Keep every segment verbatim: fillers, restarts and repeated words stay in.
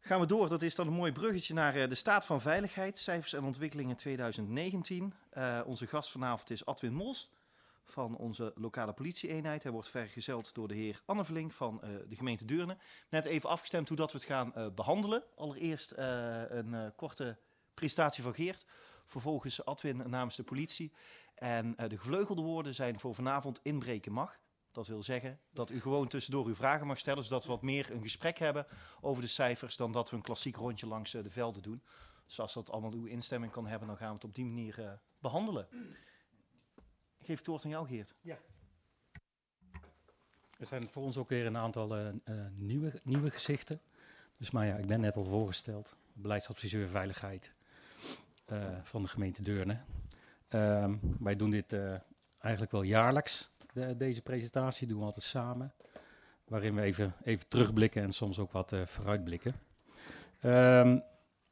gaan we door. Dat is dan een mooi bruggetje naar uh, de staat van veiligheid, cijfers en ontwikkelingen twintig negentien. Uh, onze gast vanavond is Adwin Mos van onze lokale politieeenheid. Hij wordt vergezeld door de heer Anne Verlink van uh, de gemeente Deurne. Net even afgestemd hoe dat we het gaan uh, behandelen. Allereerst uh, een uh, korte presentatie van Geert. Vervolgens Adwin namens de politie. En uh, de gevleugelde woorden zijn voor vanavond inbreken mag. Dat wil zeggen dat u gewoon tussendoor uw vragen mag stellen, zodat we wat meer een gesprek hebben over de cijfers dan dat we een klassiek rondje langs uh, de velden doen. Dus als dat allemaal uw instemming kan hebben, dan gaan we het op die manier uh, behandelen. Ik geef het woord aan jou, Geert. Ja. Er zijn voor ons ook weer een aantal uh, uh, nieuwe, nieuwe gezichten. Dus maar ja, ik ben net al voorgesteld. Beleidsadviseur Veiligheid uh, van de gemeente Deurne. Uh, wij doen dit uh, eigenlijk wel jaarlijks. De, deze presentatie doen we altijd samen, waarin we even, even terugblikken en soms ook wat uh, vooruitblikken. Um,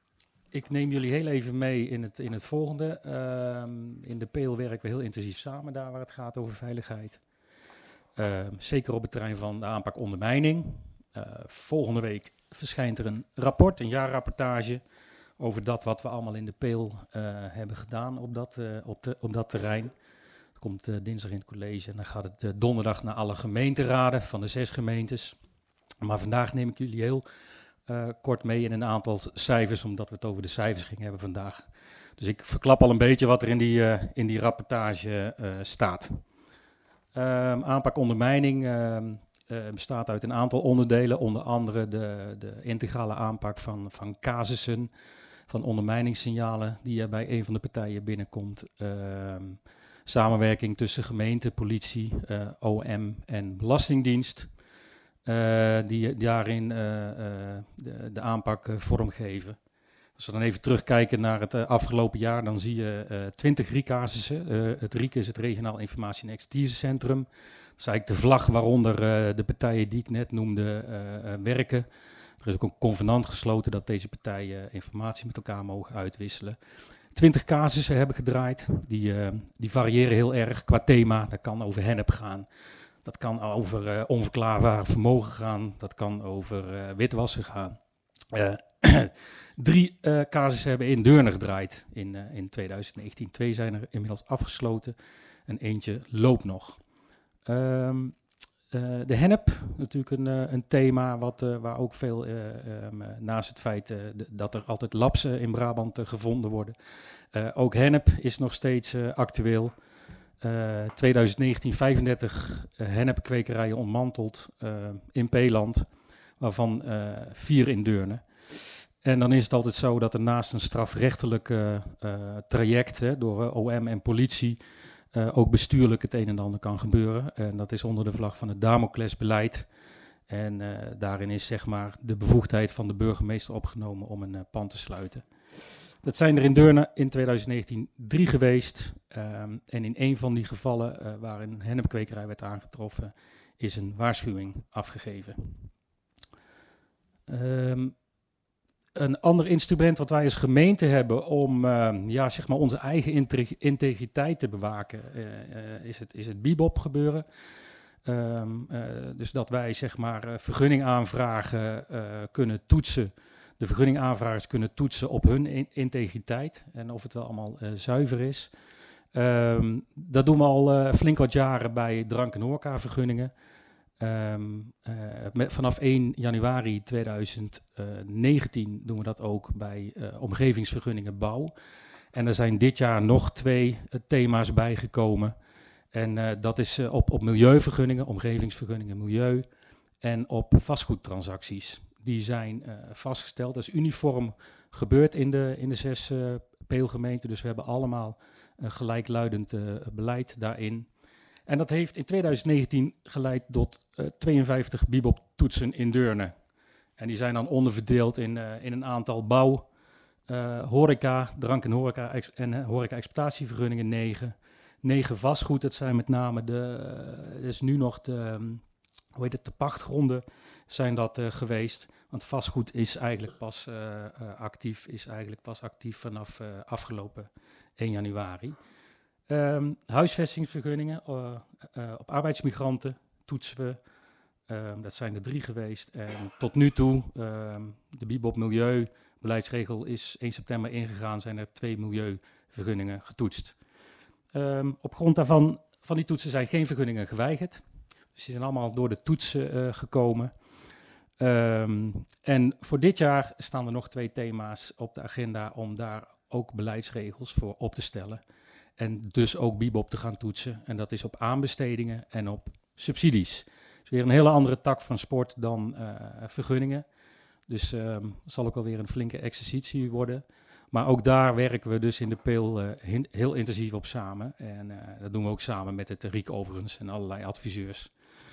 ik neem jullie heel even mee in het, in het volgende. Um, in de Peel werken we heel intensief samen daar waar het gaat over veiligheid. Um, zeker op het terrein van de aanpak ondermijning. Uh, volgende week verschijnt er een rapport, een jaarrapportage over dat wat we allemaal in de Peel uh, hebben gedaan op dat, uh, op, de, op dat terrein. Komt uh, dinsdag in het college en dan gaat het uh, donderdag naar alle gemeenteraden van de zes gemeentes. Maar vandaag neem ik jullie heel uh, kort mee in een aantal cijfers, omdat we het over de cijfers gingen hebben vandaag. Dus ik verklap al een beetje wat er in die, uh, in die rapportage uh, staat. Um, aanpak ondermijning uh, uh, bestaat uit een aantal onderdelen, onder andere de, de integrale aanpak van, van casussen, van ondermijningssignalen die er bij een van de partijen binnenkomt. Uh, Samenwerking tussen gemeente, politie, uh, O M en Belastingdienst, uh, die daarin uh, uh, de, de aanpak uh, vormgeven. Als we dan even terugkijken naar het uh, afgelopen jaar, dan zie je uh, twintig R I C-casussen. Uh, het R I C is het Regionaal Informatie- en Expertisecentrum. Dat is eigenlijk de vlag waaronder uh, de partijen die ik net noemde uh, uh, werken. Er is ook een convenant gesloten dat deze partijen informatie met elkaar mogen uitwisselen. twintig casussen hebben gedraaid, die, uh, die variëren heel erg qua thema. Dat kan over hennep gaan, dat kan over uh, onverklaarbaar vermogen gaan, dat kan over uh, witwassen gaan. Uh, drie uh, casussen hebben in Deurne gedraaid in, uh, in twintig negentien. Twee zijn er inmiddels afgesloten en eentje loopt nog. Um, Uh, de hennep, natuurlijk een, uh, een thema wat, uh, waar ook veel, uh, um, uh, naast het feit uh, de, dat er altijd lapsen in Brabant uh, gevonden worden. Uh, ook hennep is nog steeds uh, actueel. Uh, twintig negentien vijfendertig uh, hennepkwekerijen ontmanteld uh, in Peeland, waarvan uh, vier in Deurne. En dan is het altijd zo dat er naast een strafrechtelijk uh, uh, traject hè, door uh, O M en politie Uh, ook bestuurlijk het een en ander kan gebeuren. En dat is onder de vlag van het Damoclesbeleid. En uh, daarin is zeg maar de bevoegdheid van de burgemeester opgenomen om een uh, pand te sluiten. Dat zijn er in Deurne in twintig negentien drie geweest. Um, en in een van die gevallen uh, waarin een hennepkwekerij werd aangetroffen, is een waarschuwing afgegeven. Um, Een ander instrument wat wij als gemeente hebben om uh, ja, zeg maar onze eigen integriteit te bewaken, uh, uh, is het, is het Bibop gebeuren. Um, uh, dus dat wij zeg maar uh, vergunningaanvragen uh, kunnen toetsen, de vergunningaanvragers kunnen toetsen op hun in- integriteit en of het wel allemaal uh, zuiver is. Um, dat doen we al uh, flink wat jaren bij drank- en horecavergunningen. Um, uh, met, vanaf één januari twintig negentien doen we dat ook bij uh, omgevingsvergunningen bouw. En er zijn dit jaar nog twee uh, thema's bijgekomen. En uh, dat is uh, op, op milieuvergunningen, omgevingsvergunningen, milieu en op vastgoedtransacties. Die zijn uh, vastgesteld. Dat is uniform gebeurd in de, in de zes uh, peelgemeenten. Dus we hebben allemaal uh, gelijkluidend uh, beleid daarin. En dat heeft in twintig negentien geleid tot uh, tweeënvijftig Bibop-toetsen in Deurne. En die zijn dan onderverdeeld in, uh, in een aantal bouw, uh, horeca, drank- en horeca ex- en uh, horeca-exploitatievergunningen negen. Negen vastgoed, dat zijn met name de, uh, is nu nog de, um, hoe heet het, de pachtgronden zijn dat uh, geweest. Want vastgoed is eigenlijk pas uh, uh, actief, is eigenlijk pas actief vanaf uh, afgelopen één januari. Um, huisvestingsvergunningen uh, uh, op arbeidsmigranten toetsen we. Um, dat zijn er drie geweest. En tot nu toe, um, de Bibop Milieubeleidsregel is één september ingegaan, zijn er twee milieuvergunningen getoetst. Um, op grond daarvan, van die toetsen zijn geen vergunningen geweigerd. Dus die zijn allemaal door de toetsen uh, gekomen. Um, en voor dit jaar staan er nog twee thema's op de agenda om daar ook beleidsregels voor op te stellen. En dus ook Bibop te gaan toetsen. En dat is op aanbestedingen en op subsidies. Dus weer een hele andere tak van sport dan uh, vergunningen. Dus um, het zal ook wel weer een flinke exercitie worden. Maar ook daar werken we dus in de Peel uh, hin- heel intensief op samen. En uh, dat doen we ook samen met het R I C overigens en allerlei adviseurs.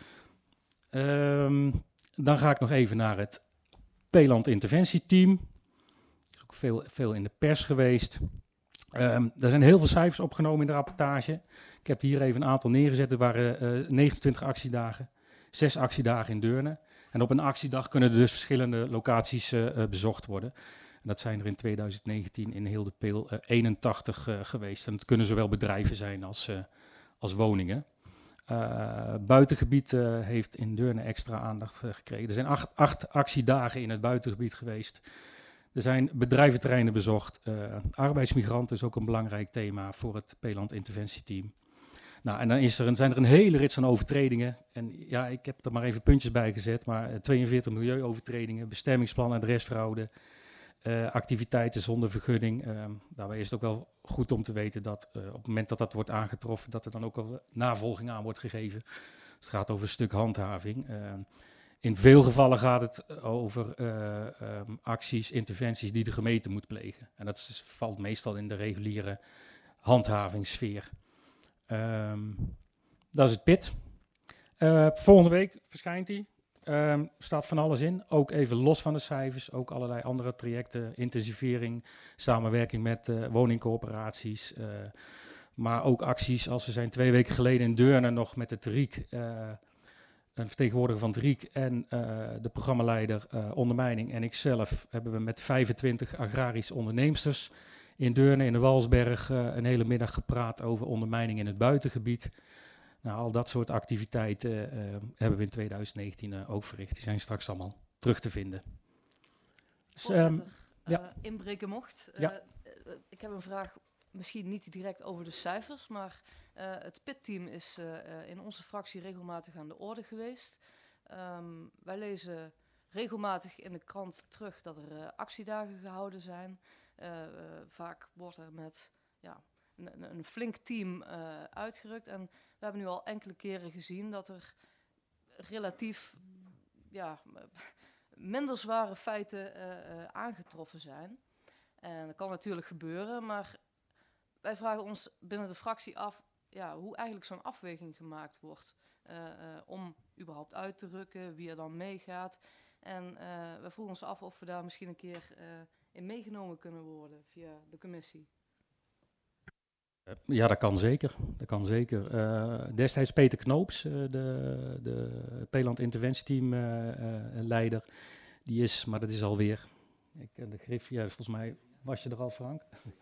Um, dan ga ik nog even naar het Peeland interventieteam. Er is ook veel, veel in de pers geweest. Um, er zijn heel veel cijfers opgenomen in de rapportage. Ik heb hier even een aantal neergezet. Er waren uh, negenentwintig actiedagen, zes actiedagen in Deurne. En op een actiedag kunnen er dus verschillende locaties uh, bezocht worden. En dat zijn er in twintig negentien in heel de Peel uh, eenentachtig uh, geweest. En het kunnen zowel bedrijven zijn als, uh, als woningen. Uh, buitengebied uh, heeft in Deurne extra aandacht uh, gekregen. Er zijn acht, acht actiedagen in het buitengebied geweest. Er zijn bedrijventerreinen bezocht. Uh, arbeidsmigranten is ook een belangrijk thema voor het Peeland interventieteam. Nou, en dan is er een, zijn er een hele rits aan overtredingen. En ja, ik heb er maar even puntjes bij gezet. Maar uh, tweeënveertig milieuovertredingen, bestemmingsplan, adresfraude, uh, activiteiten zonder vergunning. Uh, daarbij is het ook wel goed om te weten dat uh, op het moment dat dat wordt aangetroffen, dat er dan ook al navolging aan wordt gegeven. Het gaat over een stuk handhaving. Uh, In veel gevallen gaat het over uh, um, acties, interventies die de gemeente moet plegen. En dat is, valt meestal in de reguliere handhavingssfeer. Um, dat is het P I T. Uh, volgende week verschijnt die. Um, staat van alles in. Ook even los van de cijfers. Ook allerlei andere trajecten. Intensivering, samenwerking met uh, woningcorporaties. Uh, maar ook acties als we zijn twee weken geleden in Deurne nog met het R I C... Uh, een vertegenwoordiger van het R I C en uh, de programmaleider uh, ondermijning en ikzelf hebben we met vijfentwintig agrarische onderneemsters in Deurne in de Walsberg uh, een hele middag gepraat over ondermijning in het buitengebied. Nou, al dat soort activiteiten uh, hebben we in twintig negentien uh, ook verricht. Die zijn straks allemaal terug te vinden. Dus, Voorzitter, um, ja. uh, inbreken mocht. Uh, ja. uh, ik heb een vraag, misschien niet direct over de cijfers, maar uh, het P I T-team is uh, uh, in onze fractie regelmatig aan de orde geweest. Um, wij lezen regelmatig in de krant terug dat er uh, actiedagen gehouden zijn. Uh, uh, vaak wordt er met ja, een, een flink team uh, uitgerukt. En we hebben nu al enkele keren gezien dat er relatief ja, minder zware feiten uh, uh, aangetroffen zijn. En dat kan natuurlijk gebeuren, maar wij vragen ons binnen de fractie af ja, hoe eigenlijk zo'n afweging gemaakt wordt uh, uh, om überhaupt uit te rukken, wie er dan meegaat. En uh, we vroegen ons af of we daar misschien een keer uh, in meegenomen kunnen worden via de commissie. Ja, dat kan zeker. Dat kan zeker. Uh, destijds Peter Knoops, uh, de, de Peeland interventieteam uh, uh, leider, die is, maar dat is alweer, ik, de grif, ja, volgens mij was je er al, Frank?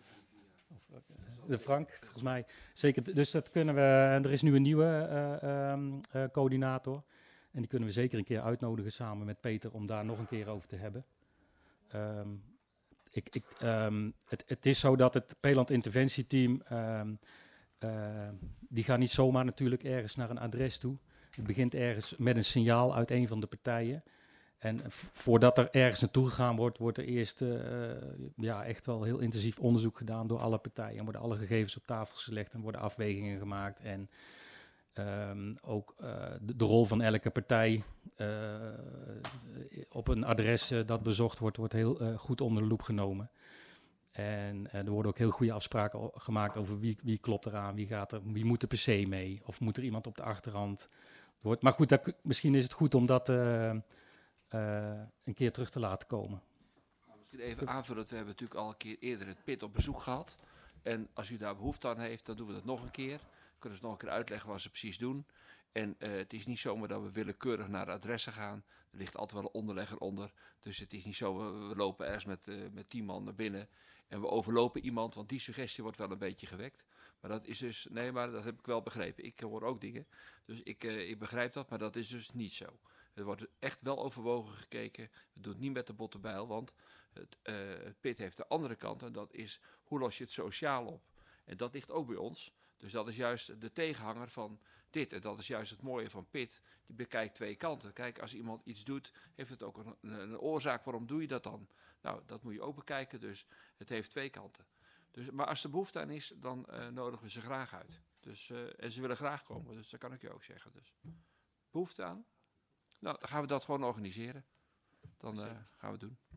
De Frank, volgens mij. Zeker, dus dat kunnen we. Er is nu een nieuwe uh, um, uh, coördinator. En die kunnen we zeker een keer uitnodigen samen met Peter om daar nog een keer over te hebben. Um, ik, ik, um, het, het is zo dat het Peeland interventieteam, um, uh, die gaat niet zomaar natuurlijk ergens naar een adres toe. Het begint ergens met een signaal uit een van de partijen. En v- voordat er ergens naartoe gegaan wordt, wordt er eerst uh, ja, echt wel heel intensief onderzoek gedaan door alle partijen. En worden alle gegevens op tafel gelegd en worden afwegingen gemaakt. En um, ook uh, de, de rol van elke partij uh, op een adres uh, dat bezocht wordt, wordt heel uh, goed onder de loep genomen. En uh, er worden ook heel goede afspraken o- gemaakt over wie, wie klopt eraan, wie, gaat er, wie moet er per se mee. Of moet er iemand op de achterhand. Wordt. Maar goed, dat, misschien is het goed om dat Uh, Uh, een keer terug te laten komen. Nou, misschien even aanvullen. We hebben natuurlijk al een keer eerder het P I T op bezoek gehad. En als u daar behoefte aan heeft, dan doen we dat nog een keer. Kunnen ze nog een keer uitleggen wat ze precies doen. En uh, het is niet zomaar dat we willekeurig naar de adressen gaan. Er ligt altijd wel een onderlegger onder. Dus het is niet zo, we, we lopen ergens met, uh, met tien man naar binnen. En we overlopen iemand, want die suggestie wordt wel een beetje gewekt. Maar dat is dus, nee, maar dat heb ik wel begrepen. Ik hoor ook dingen. Dus ik, uh, ik begrijp dat, maar dat is dus niet zo. Er wordt echt wel overwogen gekeken. We doen het niet met de botte bijl, want het, uh, het P I T heeft de andere kant. En dat is, hoe los je het sociaal op? En dat ligt ook bij ons. Dus dat is juist de tegenhanger van dit. En dat is juist het mooie van P I T. Die bekijkt twee kanten. Kijk, als iemand iets doet, heeft het ook een, een, een oorzaak. Waarom doe je dat dan? Nou, dat moet je ook bekijken. Dus het heeft twee kanten. Dus, maar als er behoefte aan is, dan uh, nodigen we ze graag uit. Dus, uh, en ze willen graag komen, dus dat kan ik je ook zeggen. Dus behoefte aan? Nou, dan gaan we dat gewoon organiseren. Dan uh, gaan we het doen.